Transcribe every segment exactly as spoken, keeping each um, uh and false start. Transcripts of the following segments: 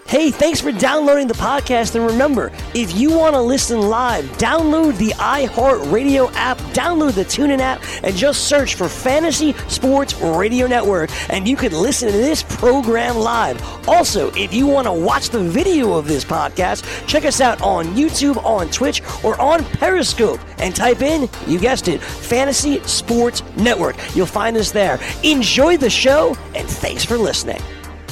Hey, thanks for downloading the podcast, and remember, if you want to listen live, download the iHeartRadio app, download the TuneIn app, and just search for Fantasy Sports Radio Network, and you can listen to this program live. Also, if you want to watch the video of this podcast, check us out on YouTube, on Twitch, or on Periscope, and type in, you guessed it, Fantasy Sports Network. You'll find us there. Enjoy the show, and thanks for listening.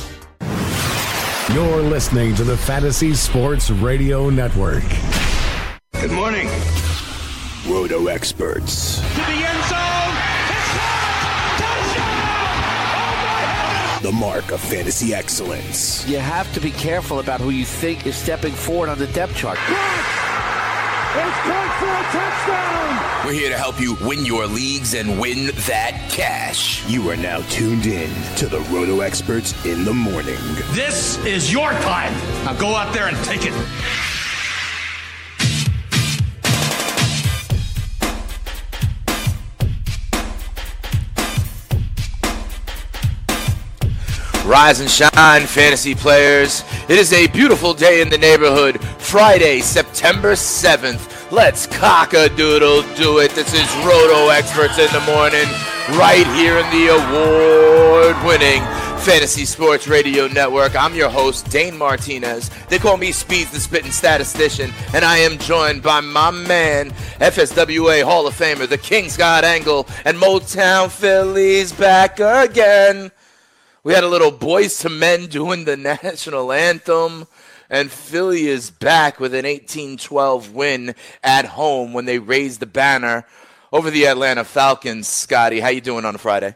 You're listening to the Fantasy Sports Radio Network. Good morning. Roto Experts. To the end zone. It's touchdown! Oh my heavens! The mark of fantasy excellence. You have to be careful about who you think is stepping forward on the depth chart. It's caught for a touchdown! We're here to help you win your leagues and win that cash. You are now tuned in to the Roto Experts in the morning. This is your time. Now go out there and take it. Rise and shine, fantasy players. It is a beautiful day in the neighborhood. Friday, September seventh. Let's cock-a-doodle-do it. This is Roto Experts in the morning, right here in the award-winning Fantasy Sports Radio Network. I'm your host, Dane Martinez. They call me Speeds the Spittin' Statistician, and I am joined by my man, F S W A Hall of Famer, the King Scott Angle, and Motown Philly's back again. We had a little Boys to Men doing the national anthem, and Philly is back with an eighteen twelve win at home when they raised the banner over the Atlanta Falcons. Scotty, how you doing on a Friday?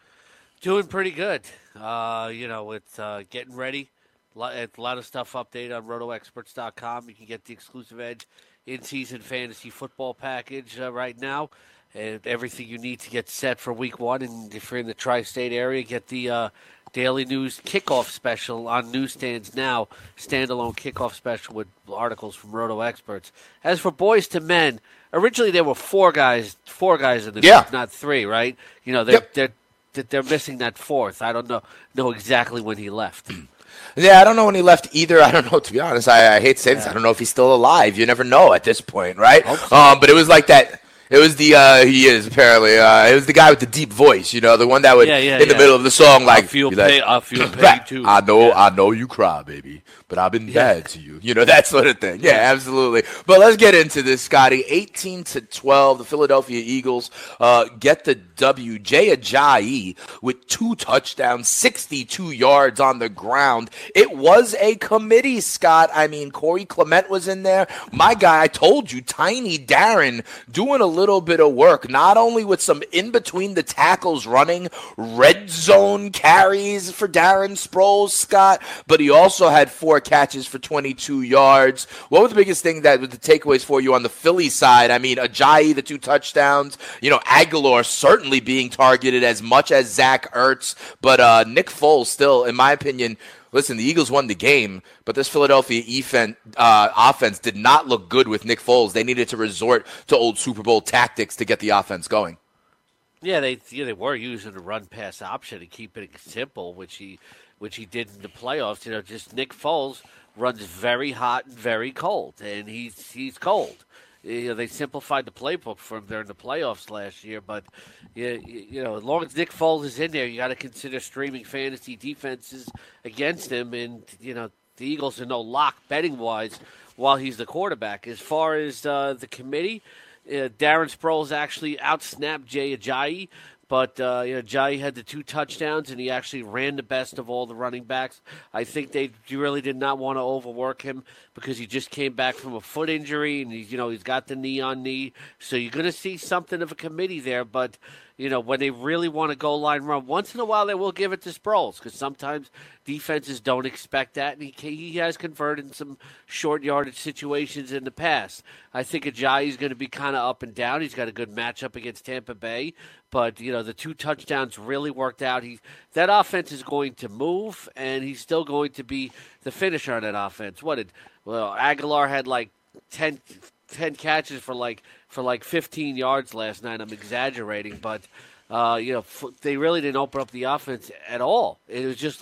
Doing pretty good. Uh, you know, it's uh, getting ready. A lot, a lot of stuff updated on roto experts dot com. You can get the exclusive Edge in-season fantasy football package uh, right now. And everything you need to get set for week one. And if you're in the tri-state area, get the uh, Daily News Kickoff Special on newsstands now. Standalone kickoff special with articles from Roto Experts. As for Boys to Men, originally there were four guys, four guys in the yeah. group, not three, right? You know, they're, yep. they're, they're, they're missing that fourth. I don't know know exactly when he left. Yeah, I don't know when he left either. I don't know, to be honest. I, I hate to say this. Yeah. I don't know if he's still alive. You never know at this point, right? So. Um, but it was like that. It was the, uh, he is apparently, uh, it was the guy with the deep voice, you know, the one that would, yeah, yeah, in the yeah. middle of the song, like, I feel like, pain, I feel pain too. I know, yeah. I know you cry, baby, but I've been Yeah. bad to you. You know, that sort of thing. Yeah, absolutely. But let's get into this, Scotty. eighteen to twelve, the Philadelphia Eagles, uh, get the W. Jay Ajayi with two touchdowns, sixty-two yards on the ground. It was a committee, Scott. I mean, Corey Clement was in there. My guy, I told you, Tiny Darren doing a little bit of work. Not only with some in-between the tackles running, red zone carries for Darren Sproles, Scott, but he also had four catches for twenty-two yards. What was the biggest thing that was the takeaways for you on the Philly side? I mean, Ajayi, the two touchdowns, you know, Aguilar certainly being targeted as much as Zach Ertz, but uh, Nick Foles still, in my opinion, listen, the Eagles won the game, but this Philadelphia efen- uh, offense did not look good with Nick Foles. They needed to resort to old Super Bowl tactics to get the offense going. Yeah, they yeah, they were using the run-pass option to keep it simple, which he which he did in the playoffs. You know, just Nick Foles runs very hot and very cold, and he's he's cold. You know, they simplified the playbook for him during the playoffs last year, but you, you know, as long as Nick Foles is in there, you got to consider streaming fantasy defenses against him, and you know the Eagles are no lock betting wise while he's the quarterback. As far as uh, the committee, uh, Darren Sproles actually outsnapped Jay Ajayi. But, uh, you know, Ajayi had the two touchdowns, and he actually ran the best of all the running backs. I think they really did not want to overwork him because he just came back from a foot injury, and, he, you know, he's got the knee on knee. So you're going to see something of a committee there. But, you know, when they really want to go line run, once in a while they will give it to Sproles because sometimes defenses don't expect that, and he, he has converted in some short yardage situations in the past. I think Ajayi is going to be kind of up and down. He's got a good matchup against Tampa Bay. But, you know, the two touchdowns really worked out. He That offense is going to move, and he's still going to be the finisher on that offense. What did well, Aguilar had like ten, ten catches for like for like fifteen yards last night. I'm exaggerating, but, uh, you know, f- they really didn't open up the offense at all. It was just like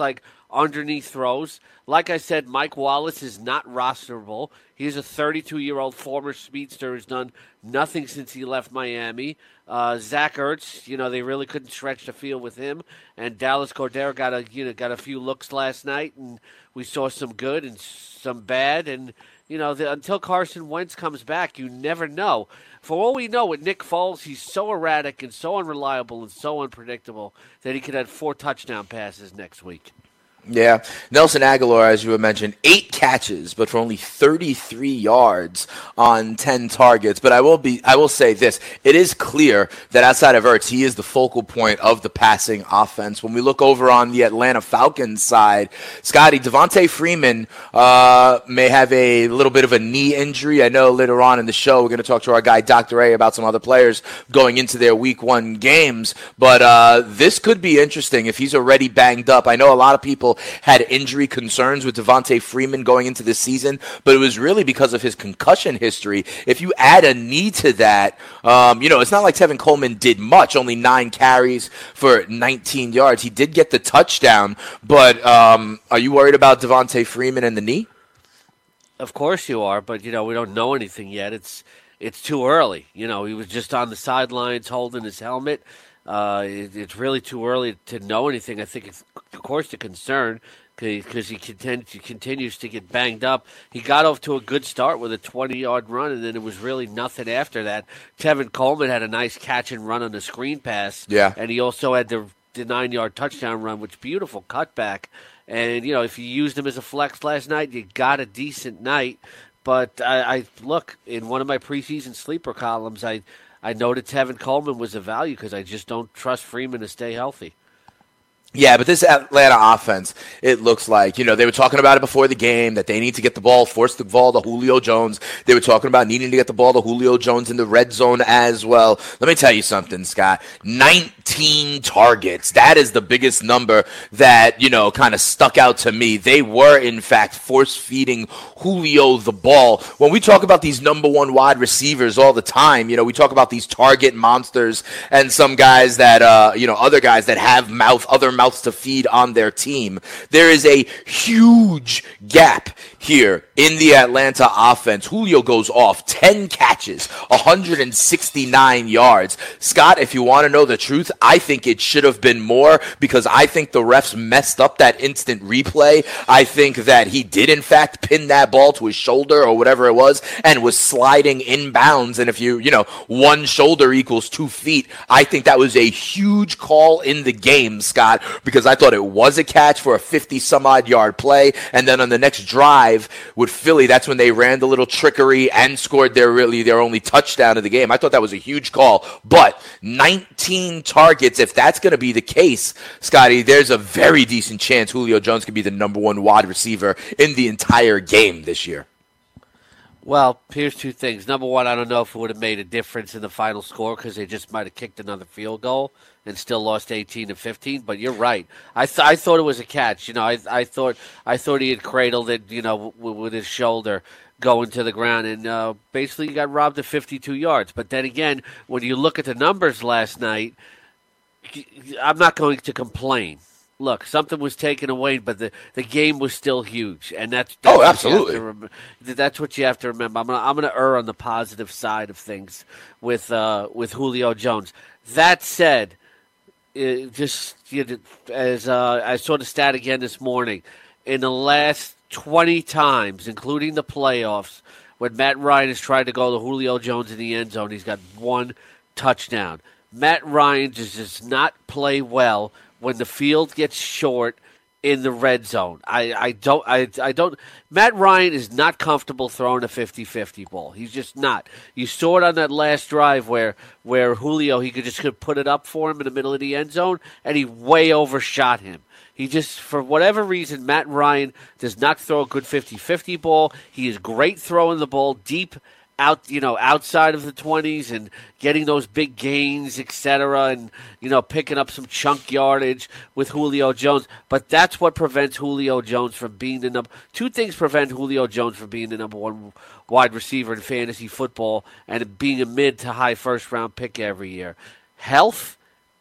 underneath throws. Like I said, Mike Wallace is not rosterable. He's a thirty-two-year-old former speedster who's done nothing since he left Miami. Uh, Zach Ertz, you know, they really couldn't stretch the field with him. And Dallas Goedert got a, you know, got a few looks last night, and we saw some good and some bad. And, you know, the, until Carson Wentz comes back, you never know. For all we know, with Nick Foles, he's so erratic and so unreliable and so unpredictable that he could have four touchdown passes next week. Yeah. Nelson Aguilar, as you had mentioned, eight catches, but for only thirty-three yards on ten targets. But I will be, I will say this. It is clear that outside of Ertz, he is the focal point of the passing offense. When we look over on the Atlanta Falcons side, Scotty, Devontae Freeman uh, may have a little bit of a knee injury. I know later on in the show, we're going to talk to our guy, Doctor A, about some other players going into their week one games. But uh, this could be interesting if he's already banged up. I know a lot of people had injury concerns with Devontae Freeman going into this season, but it was really because of his concussion history. If you add a knee to that, um, you know, it's not like Tevin Coleman did much, only nine carries for nineteen yards. He did get the touchdown, but um, are you worried about Devontae Freeman and the knee? Of course you are, but, you know, we don't know anything yet. It's it's too early. You know, he was just on the sidelines holding his helmet. Uh, it, it's really too early to know anything. I think it's, of course, the concern because he, continu- he continues to get banged up. He got off to a good start with a twenty-yard run, and then it was really nothing after that. Tevin Coleman had a nice catch and run on the screen pass, yeah, and he also had the, the nine-yard touchdown run, which beautiful cutback. And, you know, if you used him as a flex last night, you got a decent night. But I, I look, in one of my preseason sleeper columns, I – I noted Tevin Coleman was a value because I just don't trust Freeman to stay healthy. Yeah, but this Atlanta offense, it looks like, you know, they were talking about it before the game, that they need to get the ball, force the ball to Julio Jones. They were talking about needing to get the ball to Julio Jones in the red zone as well. Let me tell you something, Scott. nineteen targets. That is the biggest number that, you know, kind of stuck out to me. They were, in fact, force-feeding Julio the ball. When we talk about these number one wide receivers all the time, you know, we talk about these target monsters and some guys that, uh, you know, other guys that have mouth, other mouths to feed on their team. There is a huge gap here in the Atlanta offense. Julio goes off, ten catches, one hundred sixty-nine yards. Scott, if you want to know the truth, I think it should have been more because I think the refs messed up that instant replay. I think that he did, in fact, pin that ball to his shoulder or whatever it was and was sliding inbounds. And if you, you know, one shoulder equals two feet, I think that was a huge call in the game, Scott, because I thought it was a catch for a fifty-some-odd yard play. And then on the next drive with Philly, that's when they ran the little trickery and scored their really their only touchdown of the game. I thought that was a huge call. But nineteen targets, if that's going to be the case, Scotty, there's a very decent chance Julio Jones could be the number one wide receiver in the entire game this year. Well, here's two things. Number one, I don't know if it would have made a difference in the final score because they just might have kicked another field goal and still lost eighteen to fifteen. But you're right. I th- I thought it was a catch. You know, I I thought I thought he had cradled it, you know, w- with his shoulder going to the ground, and uh, basically he got robbed of fifty-two yards. But then again, when you look at the numbers last night, I'm not going to complain. Look, something was taken away, but the, the game was still huge, and that's, that's oh, absolutely. Rem- that's what you have to remember. I'm gonna I'm gonna err on the positive side of things with uh, with Julio Jones. That said, it just you know, as uh, I saw the stat again this morning, in the last twenty times, including the playoffs, when Matt Ryan has tried to go to Julio Jones in the end zone, he's got one touchdown. Matt Ryan just does not play well when the field gets short in the red zone. I, I don't I I don't Matt Ryan is not comfortable throwing a fifty-fifty ball. He's just not. You saw it on that last drive where where Julio, he could just could put it up for him in the middle of the end zone, and he way overshot him. He just, for whatever reason, Matt Ryan does not throw a good fifty-fifty ball. He is great throwing the ball deep out, you know, outside of the twenties and getting those big gains, et cetera, and, you know, picking up some chunk yardage with Julio Jones. But that's what prevents Julio Jones from being the number. Two things prevent Julio Jones from being the number one wide receiver in fantasy football and being a mid to high first round pick every year: health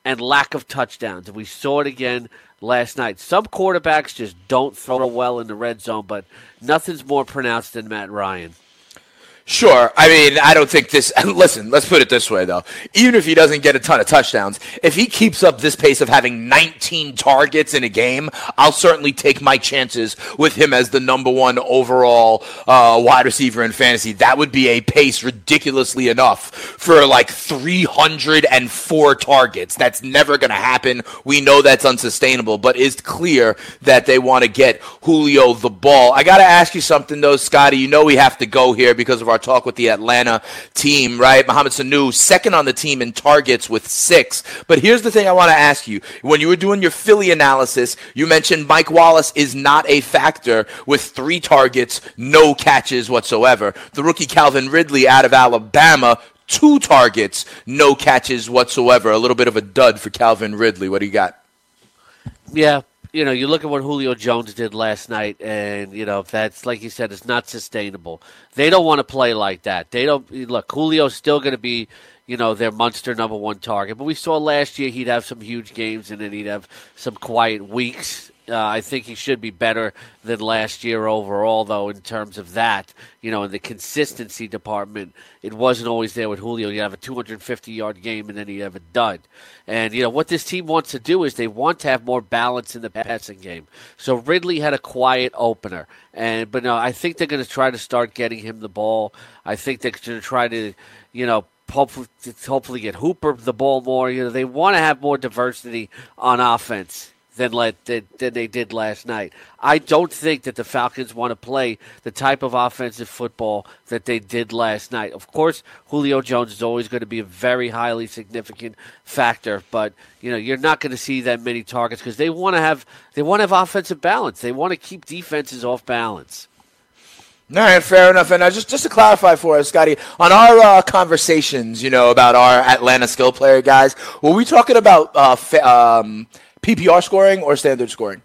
and lack of touchdowns. And we saw it again last night. Some quarterbacks just don't throw well in the red zone, but nothing's more pronounced than Matt Ryan. Sure. I mean, I don't think this – listen, let's put it this way, though. Even if he doesn't get a ton of touchdowns, if he keeps up this pace of having nineteen targets in a game, I'll certainly take my chances with him as the number one overall uh, wide receiver in fantasy. That would be a pace ridiculously enough for like three hundred four targets. That's never going to happen. We know that's unsustainable, but it's clear that they want to get Julio the ball. I got to ask you something, though, Scotty. You know we have to go here because of our talk with the Atlanta team, right? Mohamed Sanu, second on the team in targets with six. But here's the thing I want to ask you. When you were doing your Philly analysis, you mentioned Mike Wallace is not a factor with three targets, no catches whatsoever. The rookie Calvin Ridley out of Alabama, two targets, no catches whatsoever. A little bit of a dud for Calvin Ridley. What do you got? Yeah. You know, you look at what Julio Jones did last night, and, you know, that's, like you said, it's not sustainable. They don't want to play like that. They don't – look, Julio's still going to be, you know, their monster number one target. But we saw last year he'd have some huge games, and then he'd have some quiet weeks. Uh, I think he should be better than last year overall, though, in terms of that. You know, in the consistency department, it wasn't always there with Julio. You have a two hundred fifty-yard game, and then you have a dud. And, you know, what this team wants to do is they want to have more balance in the passing game. So Ridley had a quiet opener. and But, no, I think they're going to try to start getting him the ball. I think they're going to try to, you know, hopefully, hopefully get Hooper the ball more. You know, they want to have more diversity on offense than, let, than, than they did last night. I don't think that the Falcons want to play the type of offensive football that they did last night. Of course, Julio Jones is always going to be a very highly significant factor, but you know you're not going to see that many targets because they want to have they want to have offensive balance. They want to keep defenses off balance. All right, fair enough. And uh, just just to clarify for us, Scotty, on our uh, conversations, you know, about our Atlanta skill player guys, were we talking about uh, fa- um, P P R scoring or standard scoring?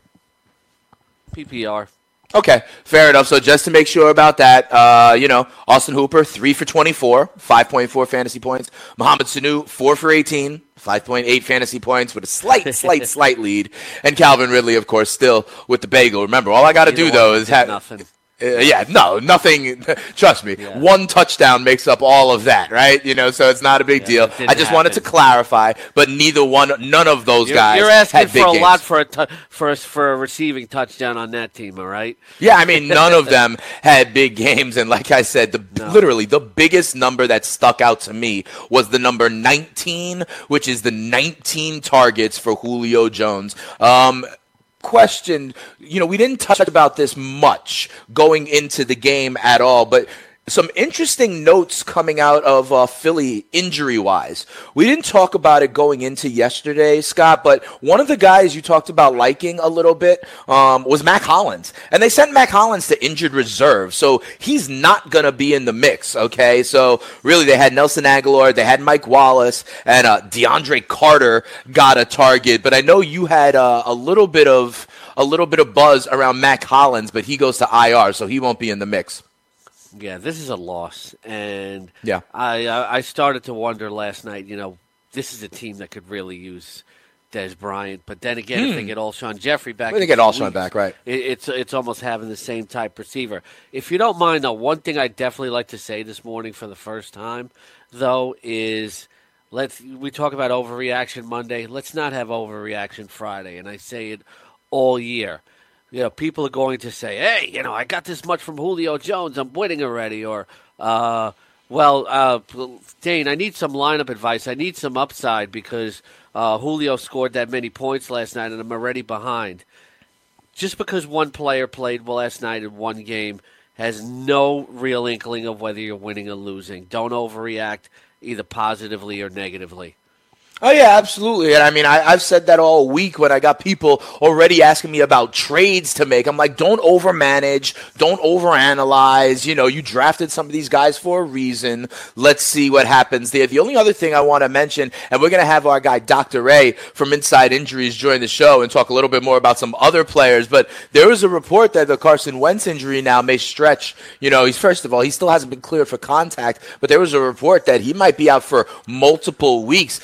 P P R. Okay, fair enough. So just to make sure about that, uh, you know, Austin Hooper, three for twenty-four, five point four fantasy points. Mohamed Sanu, four for eighteen, five point eight fantasy points with a slight, slight, slight lead. And Calvin Ridley, of course, still with the bagel. Remember, all I got to do, though, is have... Nothing. Uh, yeah, no, nothing. Trust me, yeah. One touchdown makes up all of that, right? You know, so it's not a big yeah, deal. I just happen. wanted to clarify, but neither one, none of those you're, guys. You're asking had big for a games. lot for a t- for a, for a receiving touchdown on that team, all right? Yeah, I mean, none of them had big games, and like I said, the no. literally the biggest number that stuck out to me was the number nineteen, which is the nineteen targets for Julio Jones. Um. Question, you know, we didn't touch about this much going into the game at all, but some interesting notes coming out of uh, Philly injury-wise. We didn't talk about it going into yesterday, Scott, but one of the guys you talked about liking a little bit um, was Mack Hollins. And they sent Mack Hollins to injured reserve, so he's not going to be in the mix, okay? So really they had Nelson Aguilar, they had Mike Wallace, and uh, DeAndre Carter got a target. But I know you had uh, a little bit of a little bit of buzz around Mack Hollins, but he goes to I R, so he won't be in the mix. Yeah, this is a loss, and yeah. I I started to wonder last night, you know, this is a team that could really use Dez Bryant, but then again, hmm. if they get Alshon Jeffrey back, if they get Alshon back, right? It, it's it's almost having the same type receiver. If you don't mind, though, one thing I definitely like to say this morning for the first time, though, is let's we talk about overreaction Monday. Let's not have overreaction Friday, and I say it all year. You know, people are going to say, hey, you know, I got this much from Julio Jones. I'm winning already. Or, uh, well, uh, Dane, I need some lineup advice. I need some upside because uh, Julio scored that many points last night and I'm already behind. Just because one player played well last night in one game has no real inkling of whether you're winning or losing. Don't overreact either positively or negatively. Oh, yeah, absolutely. And I mean, I, I've said that all week when I got people already asking me about trades to make. I'm like, don't overmanage. Don't overanalyze. You know, you drafted some of these guys for a reason. Let's see what happens there. The only other thing I want to mention, and we're going to have our guy Doctor Ray from Inside Injuries join the show and talk a little bit more about some other players. But there was a report that the Carson Wentz injury now may stretch. You know, he's first of all, he still hasn't been cleared for contact, but there was a report that he might be out for multiple weeks. Scott,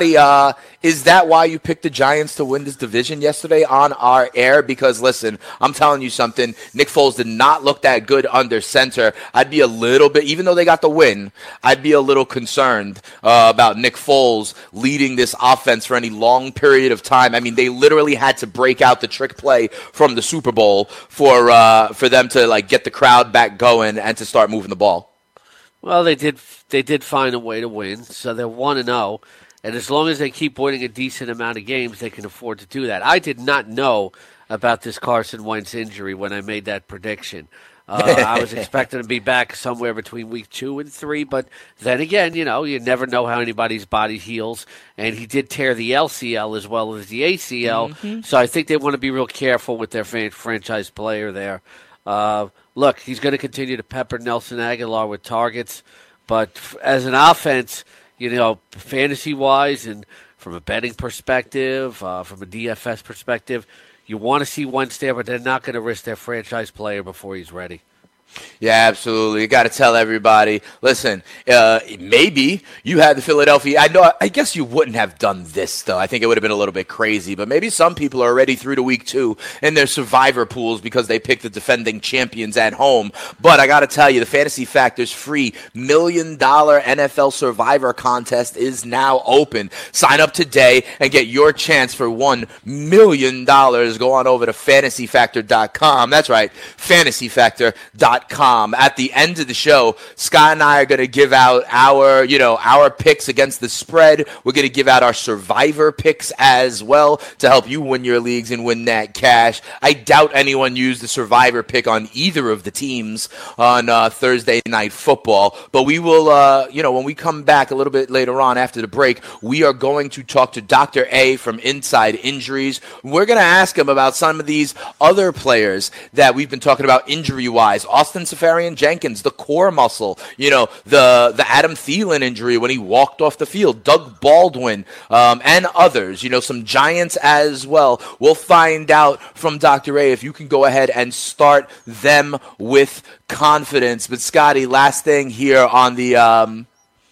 Scotty, uh, is that why you picked the Giants to win this division yesterday on our air? Because, listen, I'm telling you something. Nick Foles did not look that good under center. I'd be a little bit, even though they got the win, I'd be a little concerned uh, about Nick Foles leading this offense for any long period of time. I mean, they literally had to break out the trick play from the Super Bowl for uh, for them to like get the crowd back going and to start moving the ball. Well, they did they did find a way to win, so they're one and oh. And as long as they keep winning a decent amount of games, they can afford to do that. I did not know about this Carson Wentz injury when I made that prediction. Uh, I was expecting to be back somewhere between week two and three, but then again, you know, you never know how anybody's body heals. And he did tear the L C L as well as the A C L, mm-hmm. so I think they want to be real careful with their fan- franchise player there. Uh, look, he's going to continue to pepper Nelson Aguilar with targets, but f- as an offense, you know, fantasy-wise and from a betting perspective, uh, from a D F S perspective, you want to see Wentz there, but they're not going to risk their franchise player before he's ready. Yeah, absolutely. You got to tell everybody, listen, uh, maybe you had the Philadelphia. I know. I guess you wouldn't have done this, though. I think it would have been a little bit crazy. But maybe some people are already through to week two in their survivor pools because they picked the defending champions at home. But I got to tell you, the Fantasy Factors free million dollar N F L Survivor contest is now open. Sign up today and get your chance for one million dollars. Go on over to fantasy factor dot com. That's right, fantasy factor dot com. At the end of the show, Scott and I are going to give out our, you know, our picks against the spread. We're going to give out our survivor picks as well to help you win your leagues and win that cash. I doubt anyone used the survivor pick on either of the teams on uh, Thursday Night Football, but we will, uh, you know, when we come back a little bit later on after the break, we are going to talk to Doctor A from Inside Injuries. We're going to ask him about some of these other players that we've been talking about injury-wise. Austin Seferian-Jenkins, the core muscle, you know, the the Adam Thielen injury when he walked off the field, Doug Baldwin, um, and others, you know, some Giants as well. We'll find out from Doctor A if you can go ahead and start them with confidence. But Scotty, last thing here on the um,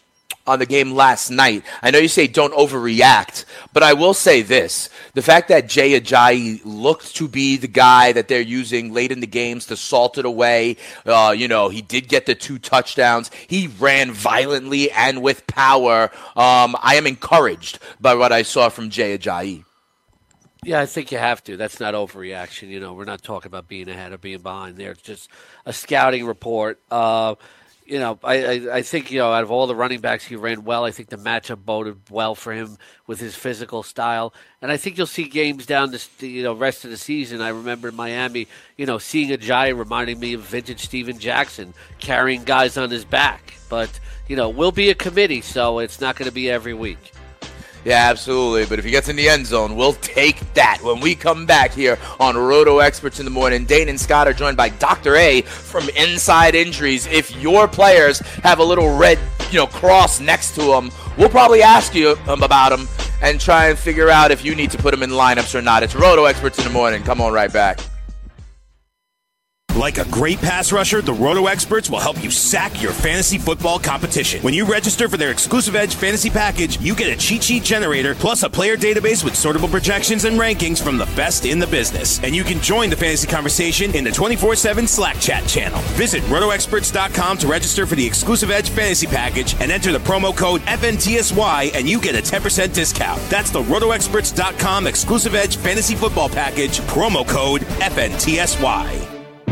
on the game last night. I know you say don't overreact, but I will say this. The fact that Jay Ajayi looked to be the guy that they're using late in the games to salt it away, uh, you know, he did get the two touchdowns. He ran violently and with power. Um, I am encouraged by what I saw from Jay Ajayi. Yeah, I think you have to. That's not overreaction. You know, we're not talking about being ahead or being behind there. It's just a scouting report. Uh, You know, I, I, I think, you know, out of all the running backs, he ran well. I think the matchup boded well for him with his physical style. And I think you'll see games down the you know, rest of the season. I remember in Miami, you know, seeing Ajayi reminding me of vintage Steven Jackson, carrying guys on his back. But, you know, we'll be a committee, so it's not going to be every week. Yeah, absolutely. But if he gets in the end zone, we'll take that. When we come back here on Roto Experts in the Morning, Dane and Scott are joined by Doctor A from Inside Injuries. If your players have a little red, you know, cross next to them, we'll probably ask you um, about them and try and figure out if you need to put them in lineups or not. It's Roto Experts in the Morning. Come on right back. Like a great pass rusher, the Roto Experts will help you sack your fantasy football competition. When you register for their exclusive Edge fantasy package, you get a cheat sheet generator plus a player database with sortable projections and rankings from the best in the business. And you can join the fantasy conversation in the twenty-four seven Slack chat channel. Visit roto experts dot com to register for the exclusive Edge fantasy package and enter the promo code F N T S Y and you get a ten percent discount. That's the roto experts dot com exclusive Edge fantasy football package, promo code F N T S Y.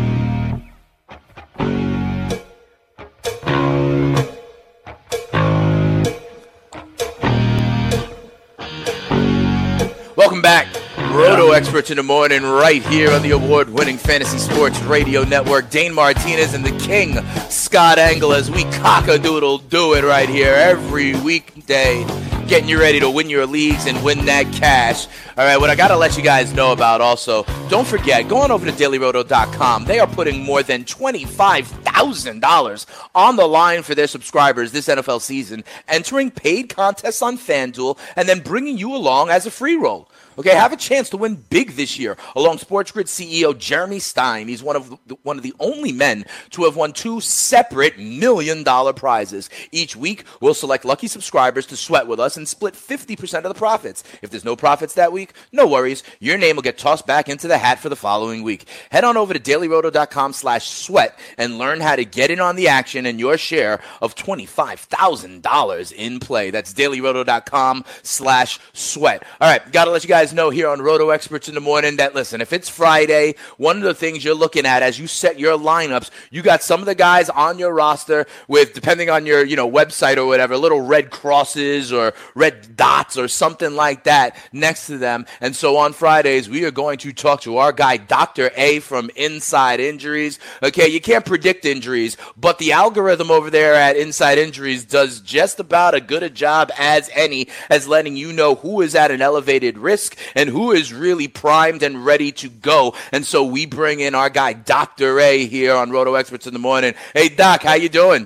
Welcome back. Roto Experts in the Morning right here on the award-winning Fantasy Sports Radio Network. Dane Martinez and the King, Scott Engel, as we cock-a-doodle do it right here every weekday, getting you ready to win your leagues and win that cash. All right, what I got to let you guys know about also, don't forget, go on over to daily roto dot com. They are putting more than twenty-five thousand dollars on the line for their subscribers this N F L season, entering paid contests on FanDuel, and then bringing you along as a free roll. Okay, have a chance to win big this year along SportsGrid C E O Jeremy Stein. He's one of the, one of the only men to have won two separate million-dollar prizes. Each week, we'll select lucky subscribers to sweat with us and split fifty percent of the profits. If there's no profits that week, no worries. Your name will get tossed back into the hat for the following week. Head on over to dailyroto.com slash sweat and learn how to get in on the action and your share of twenty-five thousand dollars in play. That's dailyroto.com slash sweat. All right, got to let you guys know here on Roto Experts in the Morning that, listen, if it's Friday, one of the things you're looking at as you set your lineups, you got some of the guys on your roster with, depending on your, you know, website or whatever, little red crosses or red dots or something like that next to them. And so on Fridays, we are going to talk to our guy, Doctor A from Inside Injuries. Okay, you can't predict injuries, but the algorithm over there at Inside Injuries does just about a good a job as any as letting you know who is at an elevated risk and who is really primed and ready to go. And so we bring in our guy, Doctor A, here on Roto Experts in the Morning. Hey, Doc, how you doing?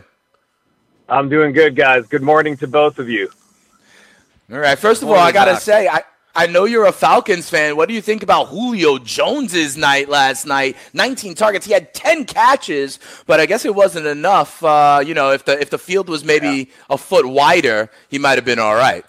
I'm doing good, guys. Good morning to both of you. All right, first of all, I got to say, I I know you're a Falcons fan. What do you think about Julio Jones's night last night? nineteen targets. He had ten catches, but I guess it wasn't enough. Uh, you know, if the if the field was maybe yeah. a foot wider, he might have been all right.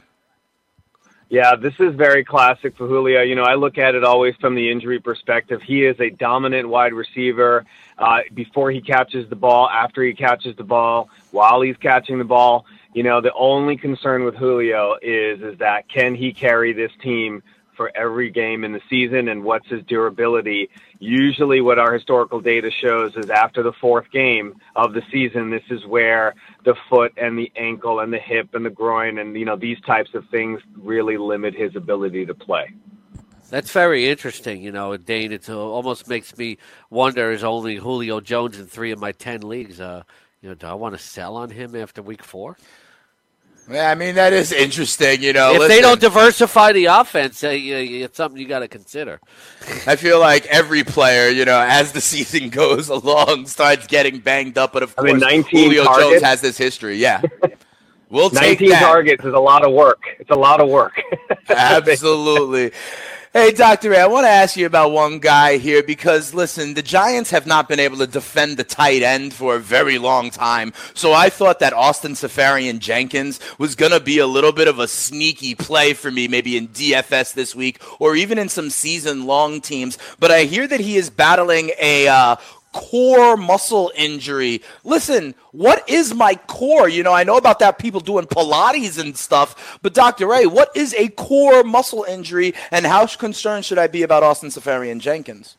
Yeah, this is very classic for Julio. You know, I look at it always from the injury perspective. He is a dominant wide receiver uh, before he catches the ball, after he catches the ball, while he's catching the ball. You know, the only concern with Julio is is that can he carry this team for every game in the season, and what's his durability? Usually what our historical data shows is after the fourth game of the season, this is where the foot and the ankle and the hip and the groin and, you know, these types of things really limit his ability to play. That's very interesting, you know, Dane. It almost makes me wonder, is only Julio Jones in three of my ten leagues, uh, you know, do I want to sell on him after week four? Yeah, I mean, that is interesting, you know. If listen, they don't diversify the offense, uh, it's something you got to consider. I feel like every player, you know, as the season goes along, starts getting banged up. But, of course, I mean, Julio targets. Jones has this history. Yeah. We'll take nineteen that. targets is a lot of work. It's a lot of work. Absolutely. Hey, Doctor A, I want to ask you about one guy here because, listen, the Giants have not been able to defend the tight end for a very long time. So I thought that Austin Seferian-Jenkins was going to be a little bit of a sneaky play for me, maybe in D F S this week or even in some season-long teams. But I hear that he is battling a uh, core muscle injury. Listen, what is my core? You know, I know about that, people doing Pilates and stuff, but Doctor A, what is a core muscle injury, and how concerned should I be about Austin Seferian-Jenkins?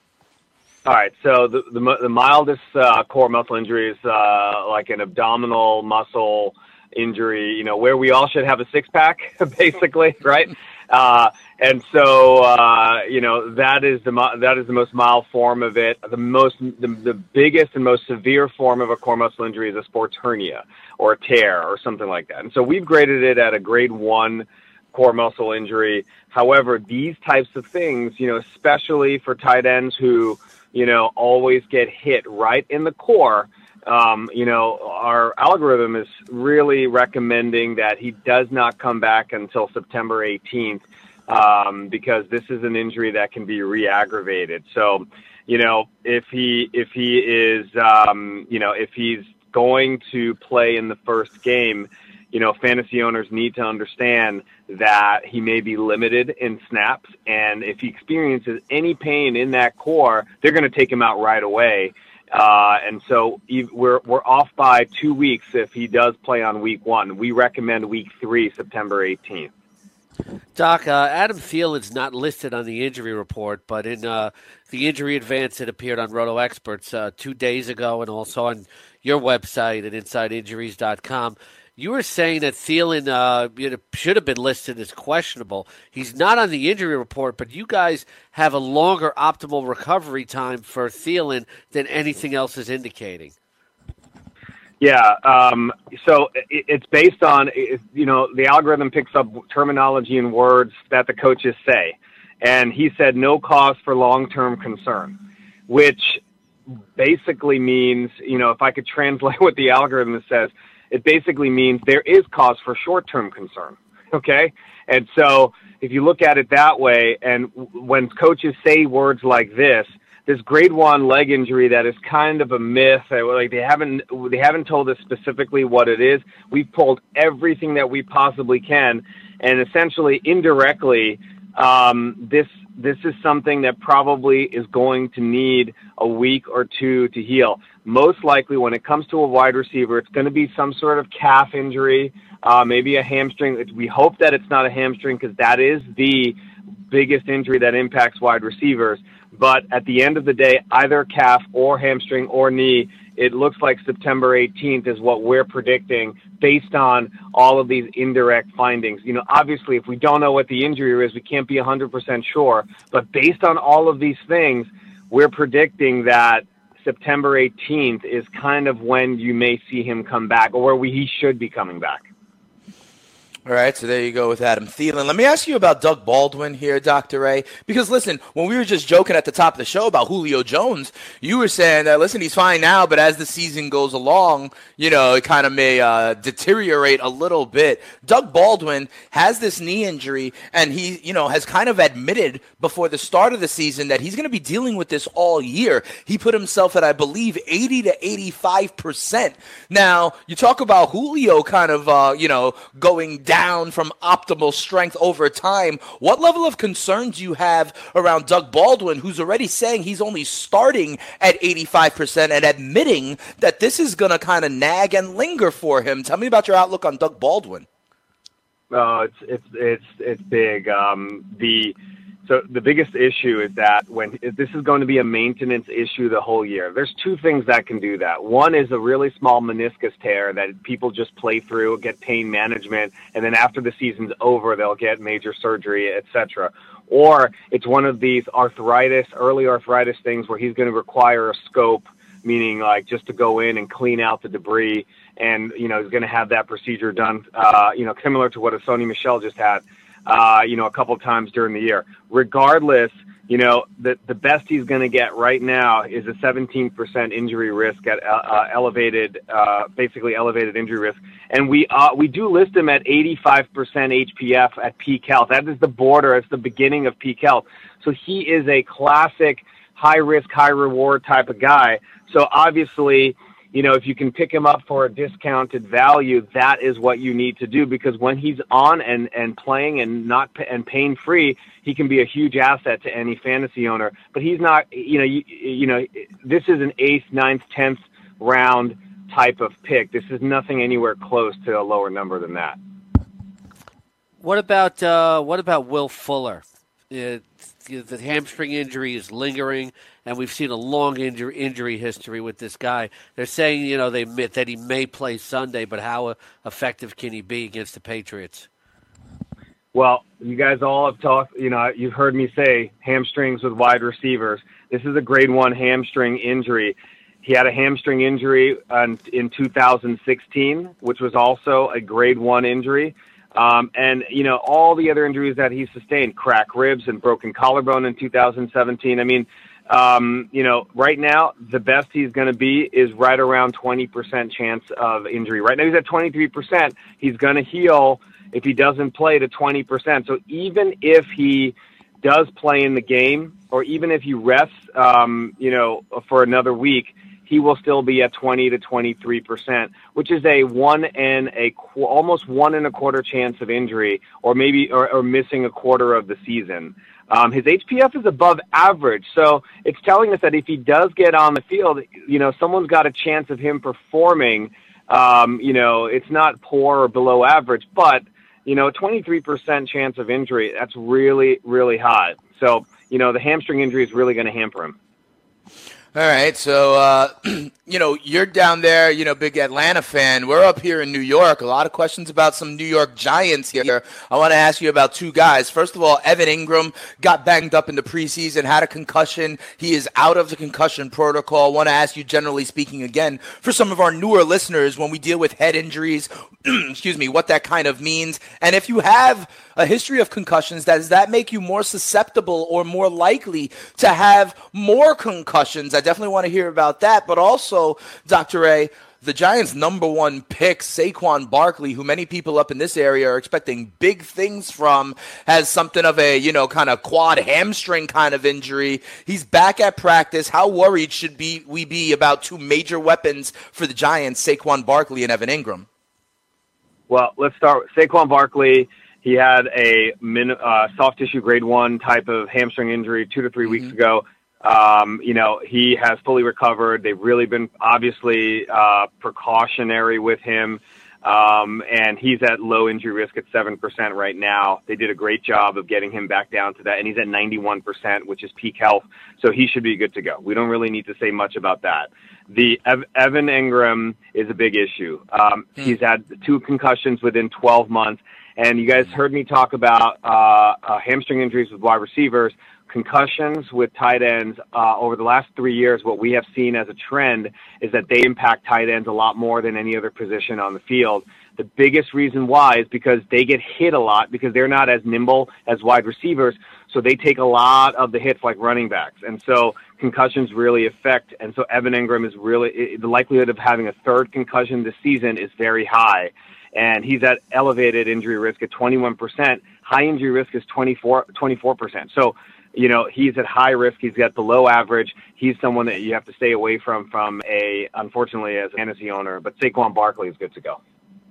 All right, so the the, the mildest uh, core muscle injury is uh, like an abdominal muscle injury, you know, where we all should have a six-pack, basically, right? Uh, and so, uh, you know, that is the that is the most mild form of it. The most, the, the biggest and most severe form of a core muscle injury is a sports hernia or a tear or something like that. And so we've graded it at a grade one core muscle injury. However, these types of things, you know, especially for tight ends who, you know, always get hit right in the core. Um, you know, our algorithm is really recommending that he does not come back until September eighteenth um, because this is an injury that can be re-aggravated. So, you know, if he if he is, um, you know, if he's going to play in the first game, you know, fantasy owners need to understand that he may be limited in snaps, and if he experiences any pain in that core, they're going to take him out right away. Uh, and so we're we're off by two weeks if he does play on week one. We recommend week three, September eighteenth. Doc, uh, Adam Thielen's not listed on the injury report, but in uh, the injury advance that appeared on Roto Experts uh, two days ago and also on your website at inside injuries dot com, you were saying that Thielen uh, you know, should have been listed as questionable. He's not on the injury report, but you guys have a longer optimal recovery time for Thielen than anything else is indicating. Yeah, um, so it, it's based on, it, you know, the algorithm picks up terminology and words that the coaches say. And he said no cause for long-term concern, which basically means, you know, if I could translate what the algorithm says, it basically means there is cause for short-term concern. okay? And so if you look at it that way, and when coaches say words like this, this grade one leg injury that is kind of a myth, like they haven't they haven't told us specifically what it is. We've pulled everything that we possibly can, and essentially indirectly, um, this this is something that probably is going to need a week or two to heal. Most likely, when it comes to a wide receiver, it's going to be some sort of calf injury, uh, maybe a hamstring. We hope that it's not a hamstring because that is the biggest injury that impacts wide receivers. But at the end of the day, either calf or hamstring or knee, it looks like September eighteenth is what we're predicting based on all of these indirect findings. You know, obviously, if we don't know what the injury is, we can't be one hundred percent sure. But based on all of these things, we're predicting that September eighteenth is kind of when you may see him come back, or where we, he should be coming back. All right, so there you go with Adam Thielen. Let me ask you about Doug Baldwin here, Doctor Ray, because listen, when we were just joking at the top of the show about Julio Jones, you were saying that, listen, he's fine now, but as the season goes along, you know, it kind of may uh, deteriorate a little bit. Doug Baldwin has this knee injury, and he, you know, has kind of admitted before the start of the season that he's going to be dealing with this all year. He put himself at, I believe, eighty to eighty-five percent. Now, you talk about Julio kind of, uh, you know, going down. down from optimal strength over time. What level of concern do you have around Doug Baldwin, who's already saying he's only starting at eighty-five percent and admitting that this is going to kind of nag and linger for him? Tell me about your outlook on Doug Baldwin. Oh, it's it's it's it's big. Um, the so the biggest issue is that when this is going to be a maintenance issue the whole year. There's two things that can do that. One is a really small meniscus tear that people just play through, get pain management, and then after the season's over, they'll get major surgery, et cetera. Or it's one of these arthritis, early arthritis things where he's going to require a scope, meaning like just to go in and clean out the debris, and you know he's going to have that procedure done, uh, you know, similar to what a Sony Michel just had. Uh, you know, a couple of times during the year. Regardless, you know, the the best he's going to get right now is a seventeen percent injury risk at uh, elevated, uh, basically elevated injury risk. And we uh, we do list him at eighty-five percent H P F at peak health. That is the border. It's the beginning of peak health. So he is a classic high risk, high reward type of guy. So obviously, you know, if you can pick him up for a discounted value, that is what you need to do, because when he's on and, and playing and not and pain free, he can be a huge asset to any fantasy owner. But he's not, you know, you, you know, this is an eighth, ninth, tenth round type of pick. This is nothing anywhere close to a lower number than that. What about uh, what about Will Fuller? It, the hamstring injury is lingering, and we've seen a long injury injury history with this guy. They're saying, you know, they admit that he may play Sunday, but how effective can he be against the Patriots? Well, you guys all have talked, you know, you've heard me say hamstrings with wide receivers. This is a grade one hamstring injury. He had a hamstring injury in, in two thousand sixteen, which was also a grade one injury. Um, and, you know, all the other injuries that he sustained, cracked ribs and broken collarbone in two thousand seventeen. I mean, um, you know, right now, the best he's going to be is right around twenty percent chance of injury. Right now, he's at twenty-three percent. He's going to heal if he doesn't play to twenty percent. So even if he does play in the game, or even if he rests, um, you know, for another week, he will still be at twenty to twenty-three percent, which is a one and a qu- almost one and a quarter chance of injury, or maybe or, or missing a quarter of the season. Um, his H P F is above average, so it's telling us that if he does get on the field, you know, someone's got a chance of him performing. Um, you know, it's not poor or below average, but you know, twenty-three percent chance of injury, that's really, really high. So, you know, the hamstring injury is really going to hamper him. All right, so, uh, you know, you're down there, you know, big Atlanta fan. We're up here in New York. A lot of questions about some New York Giants here. I want to ask you about two guys. First of all, Evan Ingram got banged up in the preseason, had a concussion. He is out of the concussion protocol. I want to ask you, generally speaking, again, for some of our newer listeners, when we deal with head injuries, excuse me, what that kind of means. And if you have a history of concussions, does that make you more susceptible or more likely to have more concussions? I definitely want to hear about that. But also, Doctor A, the Giants' number one pick, Saquon Barkley, who many people up in this area are expecting big things from, has something of a, you know, kind of quad hamstring kind of injury. He's back at practice. How worried should be we be about two major weapons for the Giants, Saquon Barkley and Evan Ingram? Well, let's start with Saquon Barkley. He had a min, uh, soft tissue grade one type of hamstring injury two to three mm-hmm. weeks ago. Um, you know, he has fully recovered. They've really been obviously uh, precautionary with him. Um, and he's at low injury risk at seven percent right now. They did a great job of getting him back down to that. And he's at ninety-one percent, which is peak health. So he should be good to go. We don't really need to say much about that. The Ev- Evan Ingram is a big issue. Um, hmm. He's had two concussions within twelve months. And you guys heard me talk about uh, uh, hamstring injuries with wide receivers. Concussions with tight ends uh, over the last three years, what we have seen as a trend is that they impact tight ends a lot more than any other position on the field. The biggest reason why is because they get hit a lot because they're not as nimble as wide receivers, so they take a lot of the hits like running backs. And so concussions really affect, and so Evan Ingram is really, the likelihood of having a third concussion this season is very high. And he's at elevated injury risk at twenty-one percent. High injury risk is twenty-four, twenty-four percent. So, you know, he's at high risk. He's got below average. He's someone that you have to stay away from, from a, unfortunately, as a fantasy owner. But Saquon Barkley is good to go.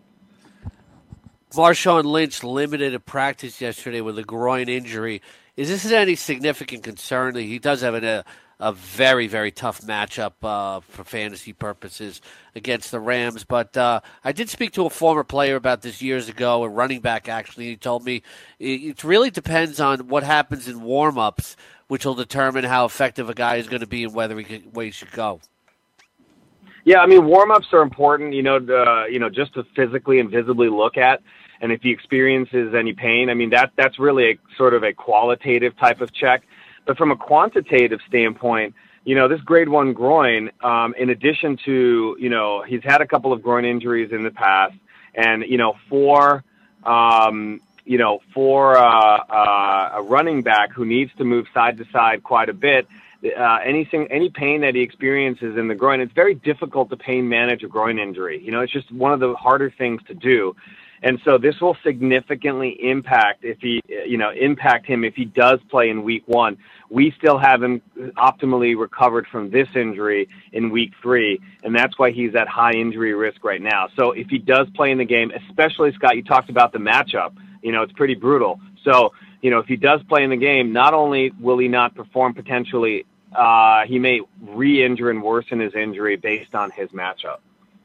Marshawn Lynch limited a practice yesterday with a groin injury. Is this any significant concern? He does have an, a, a very, very tough matchup uh, for fantasy purposes against the Rams. But uh, I did speak to a former player about this years ago, a running back actually. He told me it, it really depends on what happens in warm-ups, which will determine how effective a guy is going to be and whether he, can, where he should go. Yeah, I mean, warm-ups are important, you know, to, you know, just to physically and visibly look at. And if he experiences any pain, I mean, that that's really a sort of a qualitative type of check. But from a quantitative standpoint, you know, this grade one groin, um, in addition to, you know, he's had a couple of groin injuries in the past. And, you know, for, um, you know, for uh, uh, a running back who needs to move side to side quite a bit, uh, anything, any pain that he experiences in the groin, it's very difficult to pain manage a groin injury. You know, it's just one of the harder things to do. And so this will significantly impact if he, you know, impact him if he does play in week one. We still have him optimally recovered from this injury in week three, and that's why he's at high injury risk right now. So if he does play in the game, especially, Scott, you talked about the matchup, you know, it's pretty brutal. So, you know, if he does play in the game, not only will he not perform potentially, uh, he may re-injure and worsen his injury based on his matchup.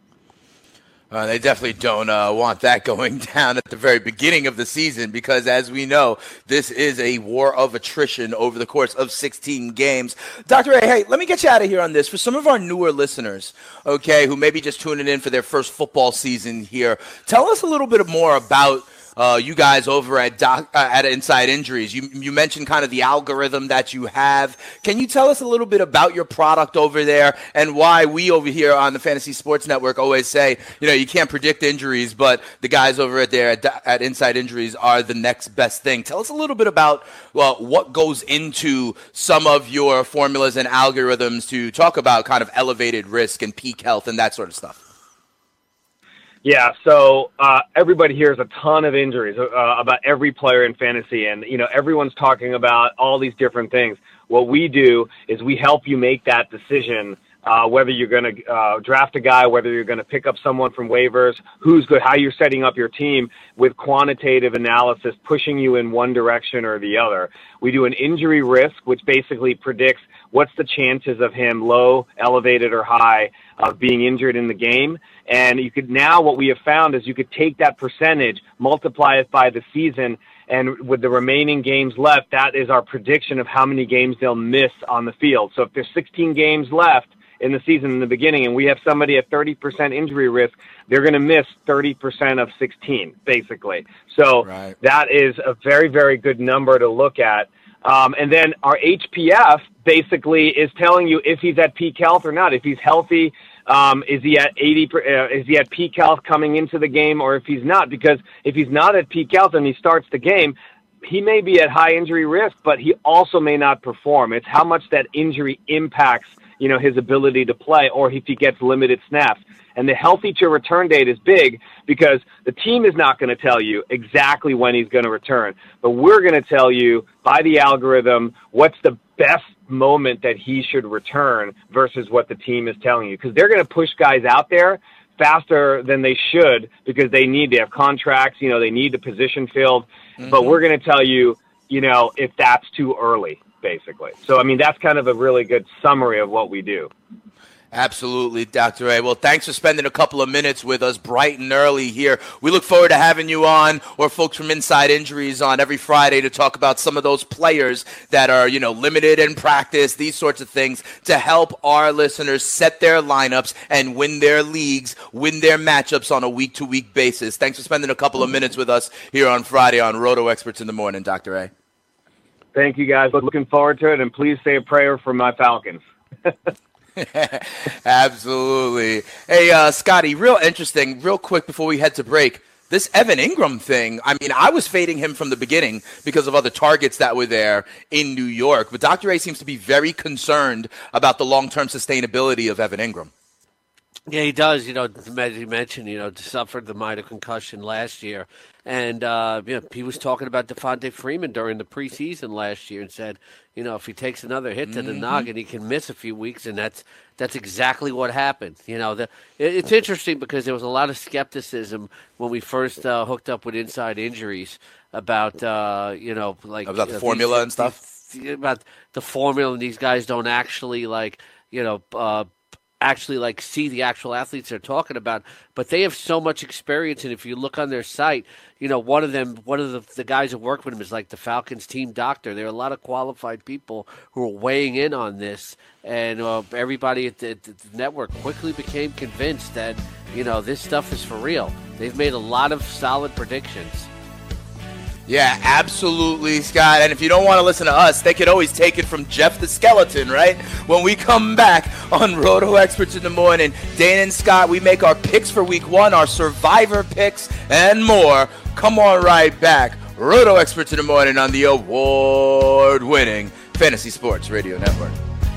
Uh, they definitely don't uh, want that going down at the very beginning of the season because, as we know, this is a war of attrition over the course of sixteen games. Doctor A, hey, let me get you out of here on this. For some of our newer listeners, okay, who may be just tuning in for their first football season here, tell us a little bit more about Uh, you guys over at Doc, uh, at Inside Injuries. You you mentioned kind of the algorithm that you have. Can you tell us a little bit about your product over there and why we over here on the Fantasy Sports Network always say, you know, you can't predict injuries, but the guys over at there at, at Inside Injuries are the next best thing. Tell us a little bit about, well, what goes into some of your formulas and algorithms to talk about kind of elevated risk and peak health and that sort of stuff. Yeah, so uh, everybody hears a ton of injuries uh, about every player in fantasy, and you know everyone's talking about all these different things. What we do is we help you make that decision, uh, whether you're going to uh, draft a guy, whether you're going to pick up someone from waivers, who's good, how you're setting up your team with quantitative analysis, pushing you in one direction or the other. We do an injury risk, which basically predicts what's the chances of him, low, elevated, or high, of being injured in the game. And you could now, what we have found is you could take that percentage, multiply it by the season, and with the remaining games left, that is our prediction of how many games they'll miss on the field. So if there's sixteen games left in the season in the beginning, and we have somebody at thirty percent injury risk, they're going to miss thirty percent of sixteen, basically. So right. That is a very, very good number to look at. Um, and then our H P F basically is telling you if he's at peak health or not. If he's healthy, um, is he at eighty? Uh, is he at peak health coming into the game, or if he's not? Because if he's not at peak health and he starts the game, he may be at high injury risk, but he also may not perform. It's how much that injury impacts you know, his ability to play or if he gets limited snaps. And the healthy to return date is big because the team is not going to tell you exactly when he's going to return. But we're going to tell you by the algorithm what's the best moment that he should return versus what the team is telling you. Because they're going to push guys out there faster than they should because they need to have contracts, you know, they need the position filled. Mm-hmm. But we're going to tell you, you know, if that's too early, basically. So, I mean, that's kind of a really good summary of what we do. Absolutely, Doctor A. Well, thanks for spending a couple of minutes with us bright and early here. We look forward to having you on, or folks from Inside Injuries on every Friday to talk about some of those players that are, you know, limited in practice, these sorts of things, to help our listeners set their lineups and win their leagues, win their matchups on a week-to-week basis. Thanks for spending a couple of minutes with us here on Friday on Roto Experts in the Morning, Doctor A. Thank you, guys. Looking forward to it, and please say a prayer for my Falcons. Absolutely. Hey, uh, Scotty, real interesting, real quick before we head to break. This Evan Ingram thing, I mean, I was fading him from the beginning because of other targets that were there in New York. But Doctor A seems to be very concerned about the long-term sustainability of Evan Ingram. Yeah, he does. You know, as you mentioned, you know, suffered the minor concussion last year. And, uh, you know, he was talking about Devontae Freeman during the preseason last year and said, you know, if he takes another hit to the mm-hmm. noggin, he can miss a few weeks. And that's that's exactly what happened. You know, the, it, it's interesting because there was a lot of skepticism when we first uh, hooked up with Inside Injuries about, uh, you know, like. About the you know, formula these, and stuff? These, about the formula, and these guys don't actually, like, you know, uh, actually like see the actual athletes they're talking about, but they have so much experience. And if you look on their site, you know, one of them, one of the, the guys who work with him is like the Falcons team doctor. There are a lot of qualified people who are weighing in on this, and uh, everybody at the, at the network quickly became convinced that, you know, this stuff is for real. They've made a lot of solid predictions. Yeah, absolutely, Scott. And if you don't want to listen to us, they could always take it from Jeff the Skeleton, right? When we come back on Roto Experts in the Morning, Dana and Scott, we make our picks for week one, our survivor picks, and more. Come on right back. Roto Experts in the Morning on the award-winning Fantasy Sports Radio Network.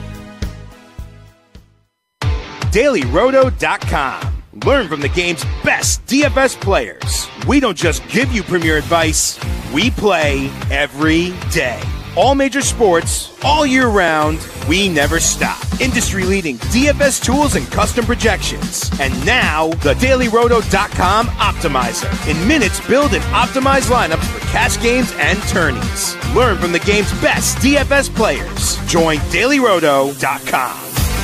Daily Roto dot com. Learn from the game's best D F S players. We don't just give you premier advice, we play every day. All major sports, all year round, we never stop. Industry-leading D F S tools and custom projections. And now, the Daily Roto dot com Optimizer. In minutes, build and optimize lineups for cash games and tourneys. Learn from the game's best D F S players. Join Daily Roto dot com.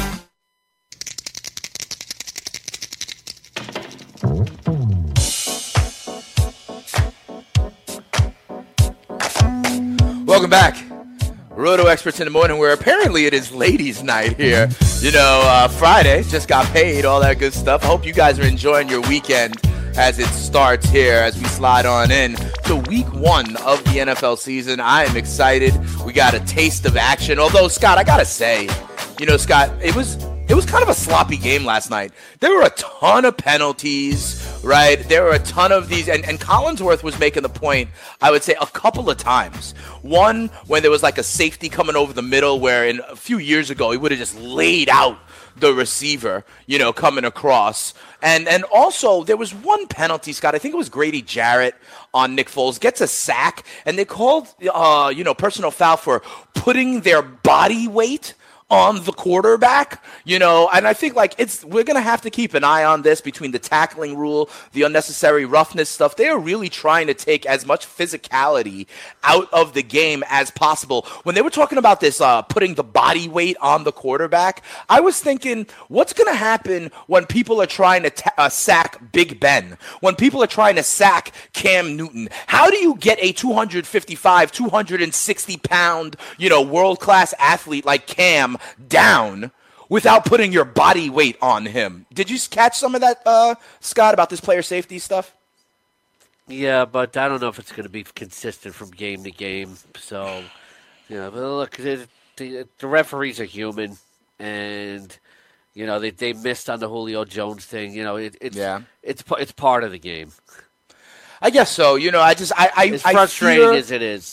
Welcome back. Roto Experts in the Morning, where apparently it is ladies' night here. You know, uh, Friday, just got paid, all that good stuff. I hope you guys are enjoying your weekend as it starts here, as we slide on in to week one of the N F L season. I am excited. We got a taste of action. Although, Scott, I got to say, you know, Scott, it was it was kind of a sloppy game last night. There were a ton of penalties, right? There were a ton of these, and, and Collinsworth was making the point, I would say, a couple of times. One, when there was like a safety coming over the middle where in a few years ago he would have just laid out the receiver, you know, coming across. And and also there was one penalty, Scott, I think it was Grady Jarrett on Nick Foles, gets a sack, and they called, uh, you know, personal foul for putting their body weight on the quarterback, you know, and I think like it's we're gonna have to keep an eye on this between the tackling rule, the unnecessary roughness stuff. They are really trying to take as much physicality out of the game as possible. When they were talking about this, uh, putting the body weight on the quarterback, I was thinking, what's gonna happen when people are trying to ta- uh, sack Big Ben? When people are trying to sack Cam Newton? How do you get a two fifty-five, two sixty pound, you know, world class athlete like Cam down without putting your body weight on him? Did you catch some of that, uh, Scott, about this player safety stuff? Yeah, but I don't know if it's going to be consistent from game to game. So, you know, but look, the, the, the referees are human, and you know they, they missed on the Julio Jones thing. You know, it, it's yeah. it's it's part of the game. I guess so. You know, I just I I as frustrating I fear, as it is.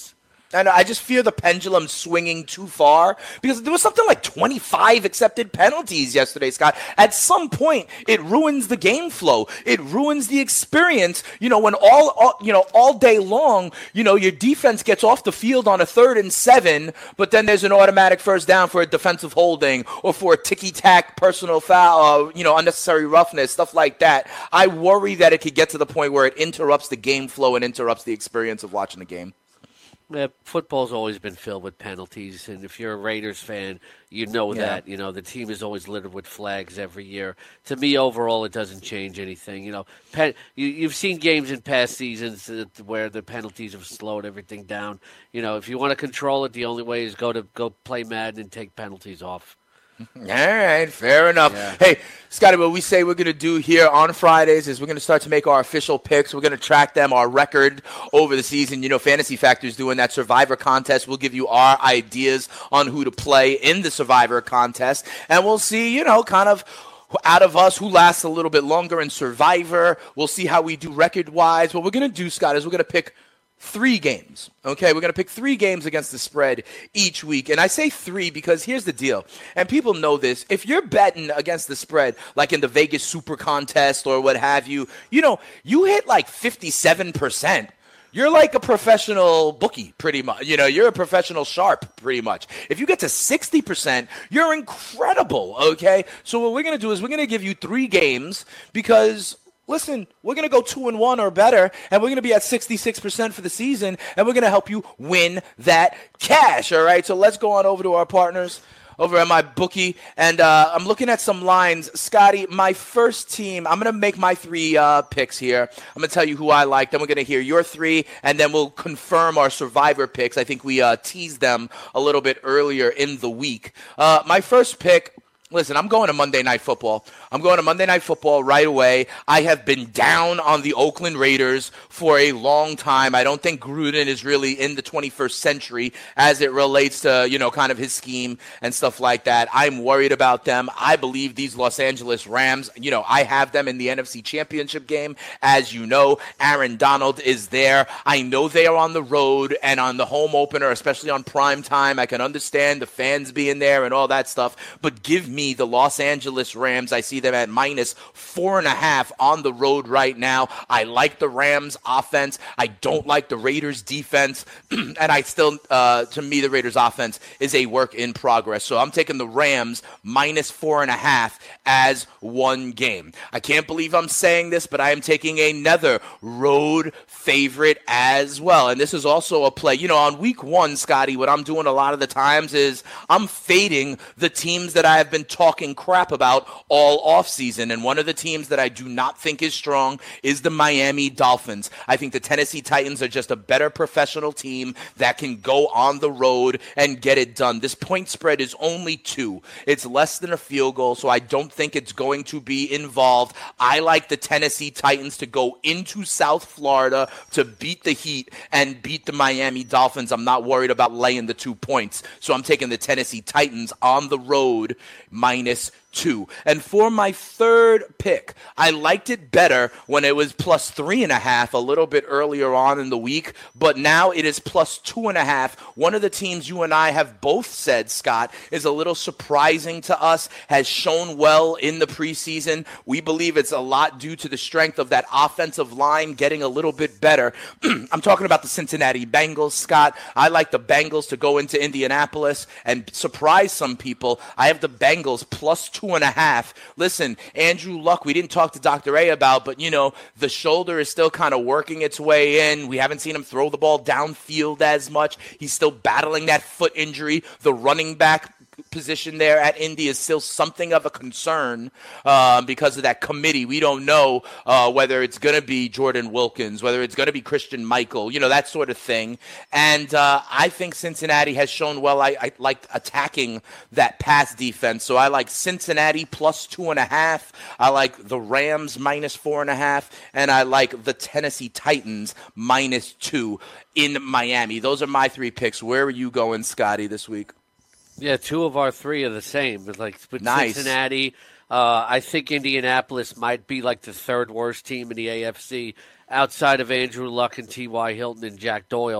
And I just fear the pendulum swinging too far because there was something like twenty-five accepted penalties yesterday, Scott. At some point, it ruins the game flow. It ruins the experience. You know, when all, all you know, all day long, you know, your defense gets off the field on a third and seven, but then there's an automatic first down for a defensive holding or for a ticky-tack personal foul, uh, you know, unnecessary roughness, stuff like that. I worry that it could get to the point where it interrupts the game flow and interrupts the experience of watching the game. Yeah, football's always been filled with penalties, and if you're a Raiders fan, you know Yeah. that. You know, the team is always littered with flags every year. To me, overall, it doesn't change anything. You know, pen, you, you've seen games in past seasons uh, where the penalties have slowed everything down. You know, if you want to control it, the only way is go to go play Madden and take penalties off. All right, fair enough. Yeah. Hey, Scotty, what we say we're going to do here on Fridays is we're going to start to make our official picks. We're going to track them, our record over the season. You know, Fantasy Factor's doing that Survivor contest. We'll give you our ideas on who to play in the Survivor contest, and we'll see, you know, kind of out of us who lasts a little bit longer in Survivor. We'll see how we do record-wise. What we're going to do, Scott, is we're going to pick three games, okay? We're going to pick three games against the spread each week. And I say three because here's the deal, and people know this. If you're betting against the spread, like in the Vegas Super Contest or what have you, you know, you hit like fifty-seven percent. You're like a professional bookie, pretty much. You know, you're a professional sharp, pretty much. If you get to sixty percent, you're incredible, okay? So what we're going to do is we're going to give you three games because – listen, we're going to go two and one or better, and we're going to be at sixty-six percent for the season, and we're going to help you win that cash, all right? So let's go on over to our partners over at my bookie, and uh, I'm looking at some lines. Scotty, my first team, I'm going to make my three uh, picks here. I'm going to tell you who I like, then we're going to hear your three, and then we'll confirm our Survivor picks. I think we uh, teased them a little bit earlier in the week. Uh, my first pick, listen, I'm going to Monday Night Football. I'm going to Monday Night Football right away. I have been down on the Oakland Raiders for a long time. I don't think Gruden is really in the twenty-first century as it relates to, you know, kind of his scheme and stuff like that. I'm worried about them. I believe these Los Angeles Rams, you know, I have them in the N F C Championship game. As you know, Aaron Donald is there. I know they are on the road and on the home opener, especially on prime time. I can understand the fans being there and all that stuff, but give me the Los Angeles Rams. I see them at minus four and a half on the road right now. I like the Rams offense. I don't like the Raiders defense. And I still, uh, to me, the Raiders offense is a work in progress. So I'm taking the Rams minus four and a half as one game. I can't believe I'm saying this, but I am taking another road favorite as well. And this is also a play. You know, on week one, Scotty, what I'm doing a lot of the times is I'm fading the teams that I have been talking crap about all offseason. And one of the teams that I do not think is strong is the Miami Dolphins. I think the Tennessee Titans are just a better professional team that can go on the road and get it done. This point spread is only two. It's less than a field goal, so I don't think it's going to be involved. I like the Tennessee Titans to go into South Florida to beat the Heat and beat the Miami Dolphins. I'm not worried about laying the two points. So I'm taking the Tennessee Titans on the road minus two. And for my third pick, I liked it better when it was plus three and a half a little bit earlier on in the week, but now it is plus two and a half. One of the teams you and I have both said, Scott, is a little surprising to us, has shown well in the preseason. We believe it's a lot due to the strength of that offensive line getting a little bit better. I'm talking about the Cincinnati Bengals, Scott. I like the Bengals to go into Indianapolis and surprise some people. I have the Bengals plus two and a half. Listen, Andrew Luck, we didn't talk to Doctor A about, but, you know, the shoulder is still kind of working its way in. We haven't seen him throw the ball downfield as much. He's still battling that foot injury. The running back position there at Indy is still something of a concern uh, because of that committee. We don't know uh, whether it's going to be Jordan Wilkins, whether it's going to be Christian Michael, you know, that sort of thing. And uh, I think Cincinnati has shown well. I, I like attacking that pass defense. So I like Cincinnati plus two and a half. I like the Rams minus four and a half. And I like the Tennessee Titans minus two in Miami. Those are my three picks. Where are you going, Scotty, this week? Yeah, two of our three are the same. It's like with Nice. Cincinnati, uh, I think Indianapolis might be like the third worst team in the A F C outside of Andrew Luck and T Y. Hilton and Jack Doyle.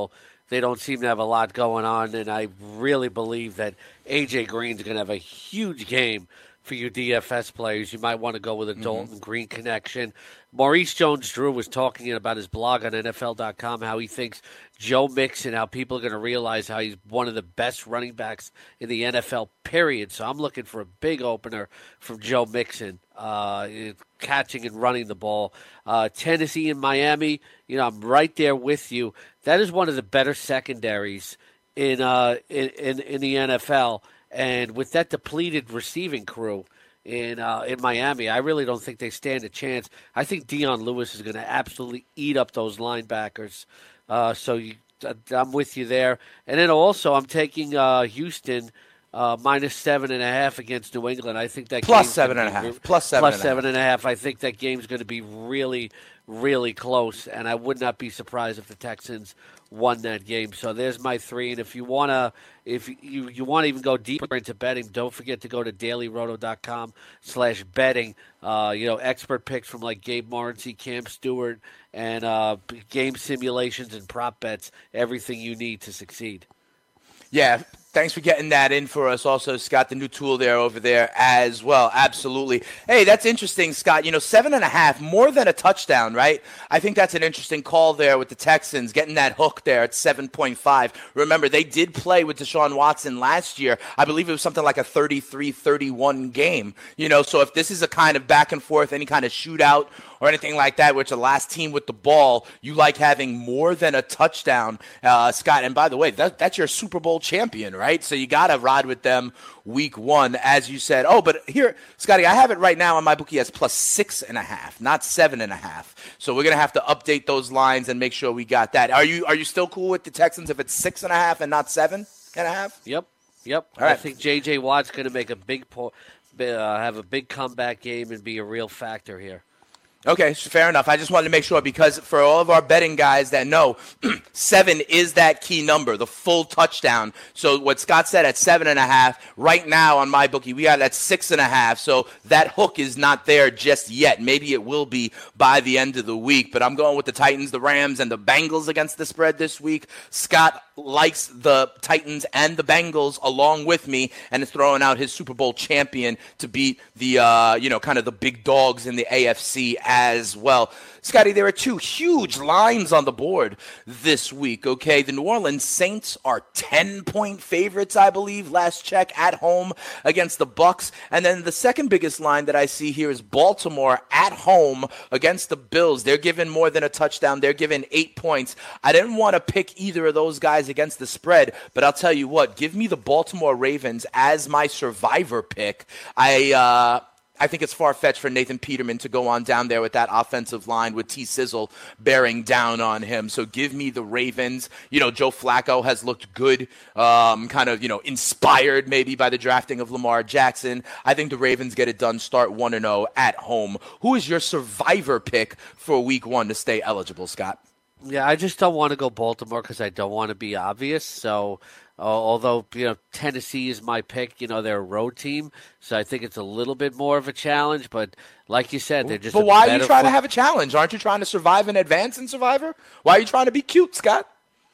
they don't seem to have a lot going on, and I really believe that A J Green's going to have a huge game for you D F S players. You might want to go with a mm-hmm. Dalton Green connection. Maurice Jones-Drew was talking about his blog on N F L dot com, how he thinks Joe Mixon, how people are going to realize how he's one of the best running backs in the N F L, period. So I'm looking for a big opener from Joe Mixon, uh, catching and running the ball. Uh, Tennessee and Miami, you know, I'm right there with you. That is one of the better secondaries in uh, in, in, in the N F L. And with that depleted receiving crew in uh, in Miami, I really don't think they stand a chance. I think Dion Lewis is going to absolutely eat up those linebackers. Uh, so you, I'm with you there. And then also I'm taking uh, Houston uh, minus seven and a half against New England. I think that plus seven and a half. Re- plus seven. Plus and seven a and a half. I think that game's going to be really, really close. And I would not be surprised if the Texans won that game. So there's my three. And if you want to, if you, you want to even go deeper into betting, don't forget to go to daily roto dot com slash betting. Uh, you know, expert picks from like Gabe Morency, Cam Stewart, and uh, game simulations and prop bets, everything you need to succeed. Yeah, thanks for getting that in for us also, Scott, the new tool there over there as well. Absolutely. Hey, that's interesting, Scott. You know, seven and a half, more than a touchdown, right? I think that's an interesting call there with the Texans, getting that hook there at seven point five. Remember, they did play with Deshaun Watson last year. I believe it was something like a thirty-three thirty-one game. You know, so if this is a kind of back and forth, any kind of shootout or anything like that, which the last team with the ball, you like having more than a touchdown, uh, Scott. And by the way, that, that's your Super Bowl champion, right? So you got to ride with them week one, as you said. Oh, but here, Scotty, I have it right now on my bookie as plus six and a half, not seven and a half. So we're going to have to update those lines and make sure we got that. Are you are you still cool with the Texans if it's six and a half and not seven and a half? Yep, yep. All right. I think J J Watt's going to make a big po- uh, have a big comeback game and be a real factor here. Okay, fair enough. I just wanted to make sure because for all of our betting guys that know, seven is that key number, the full touchdown. So what Scott said at seven and a half, right now on my bookie, we got it at six and a half. So that hook is not there just yet. Maybe it will be by the end of the week. But I'm going with the Titans, the Rams, and the Bengals against the spread this week. Scott likes the Titans and the Bengals along with me and is throwing out his Super Bowl champion to beat the, uh, you know, kind of the big dogs in the A F C as well. Scotty, there are two huge lines on the board this week, okay? The New Orleans Saints are ten-point favorites, I believe, last check, at home against the Bucs. And then the second biggest line that I see here is Baltimore at home against the Bills. They're given more than a touchdown. They're given eight points. I didn't want to pick either of those guys against the spread, but I'll tell you what, give me the Baltimore Ravens as my survivor pick. I, uh... I think it's far-fetched for Nathan Peterman to go on down there with that offensive line with T. Sizzle bearing down on him. So give me the Ravens. You know, Joe Flacco has looked good, um, kind of, you know, inspired maybe by the drafting of Lamar Jackson. I think the Ravens get it done, start one and oh at home. Who is your survivor pick for week one to stay eligible, Scott? Yeah, I just don't want to go Baltimore because I don't want to be obvious. So uh, although, you know, Tennessee is my pick, you know, they're a road team. So I think it's a little bit more of a challenge. But like you said, they're just But a why are you trying fo- to have a challenge? Aren't you trying to survive and advance in Survivor? Why are you trying to be cute, Scott?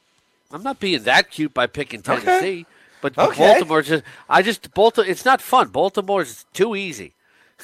I'm not being that cute by picking Tennessee. Okay. But okay. Baltimore just, I just, Baltimore, it's not fun. Baltimore's too easy.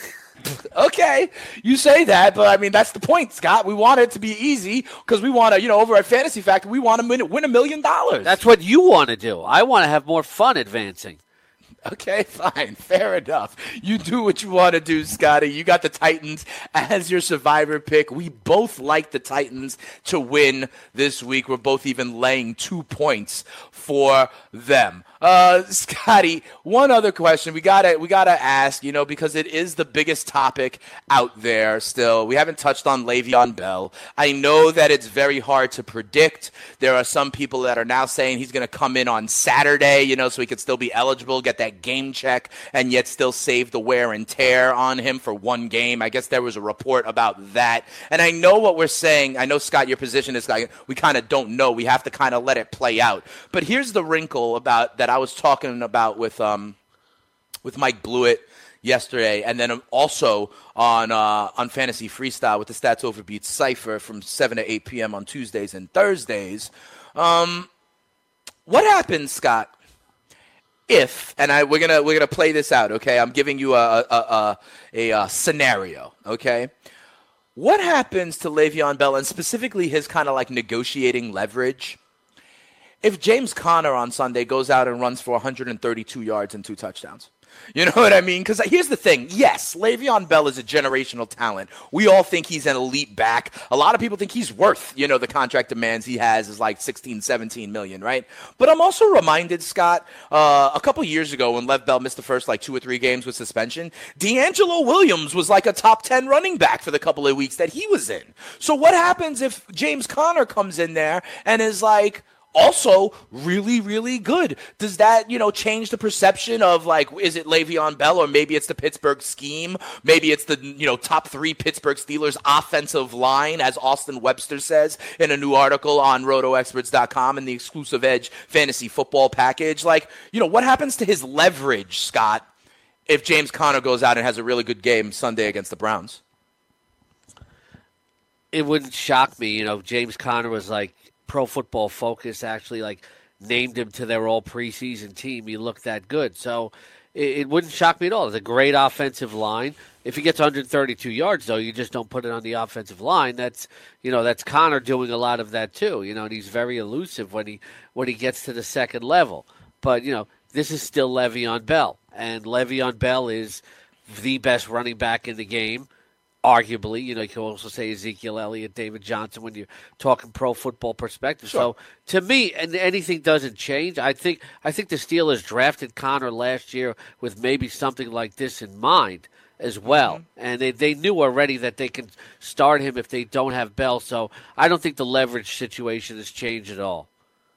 Okay, you say that, but I mean, that's the point, Scott. We want it to be easy because we want to, you know, over at Fantasy Factor, we want to win, win a million dollars. That's what you want to do. I want to have more fun advancing. Okay, fine. Fair enough. You do what you want to do, Scotty. You got the Titans as your survivor pick. We both like the Titans to win this week. We're both even laying two points for them. Uh, Scotty, one other question we gotta we gotta ask, you know, because it is the biggest topic out there still. We haven't touched on Le'Veon Bell. I know that it's very hard to predict. There are some people that are now saying he's going to come in on Saturday, you know, so he could still be eligible, get that game check, and yet still save the wear and tear on him for one game. I guess there was a report about that. And I know what we're saying. I know, Scott, your position is like we kind of don't know. We have to kind of let it play out. But here's the wrinkle about that I was talking about with um with Mike Blewett yesterday, and then also on uh, on Fantasy Freestyle with the Stats Overbeat Cypher from seven to eight p.m. on Tuesdays and Thursdays. Um, what happens, Scott, if and I we're gonna we're gonna play this out, okay? I'm giving you a a a, a, a scenario, okay? What happens to Le'Veon Bell and specifically his kind of like negotiating leverage if James Conner on Sunday goes out and runs for one hundred thirty-two yards and two touchdowns? You know what I mean? Because here's the thing. Yes, Le'Veon Bell is a generational talent. We all think he's an elite back. A lot of people think he's worth, you know, the contract demands he has is like sixteen, seventeen million, right? But I'm also reminded, Scott, uh, a couple years ago when Lev Bell missed the first like two or three games with suspension, D'Angelo Williams was like a top ten running back for the couple of weeks that he was in. So what happens if James Conner comes in there and is like, also really, really good? Does that, you know, change the perception of like, is it Le'Veon Bell or maybe it's the Pittsburgh scheme? Maybe it's the, you know, top three Pittsburgh Steelers offensive line, as Austin Webster says in a new article on roto experts dot com in the exclusive Edge fantasy football package. Like, you know, what happens to his leverage, Scott, if James Conner goes out and has a really good game Sunday against the Browns? It wouldn't shock me. You know, James Conner was like, Pro Football Focus actually like named him to their all preseason team. He looked that good. So it, it wouldn't shock me at all. It's a great offensive line. If he gets one hundred thirty-two yards, though, you just don't put it on the offensive line. That's, you know, that's Conner doing a lot of that too. You know, and he's very elusive when he when he gets to the second level. But, you know, this is still Le'Veon Bell. And Le'Veon Bell is the best running back in the game. Arguably, you know, you can also say Ezekiel Elliott, David Johnson when you're talking pro football perspective. Sure. So to me, and anything doesn't change. I think I think the Steelers drafted Conner last year with maybe something like this in mind as well. Mm-hmm. And they, they knew already that they can start him if they don't have Bell. So I don't think the leverage situation has changed at all.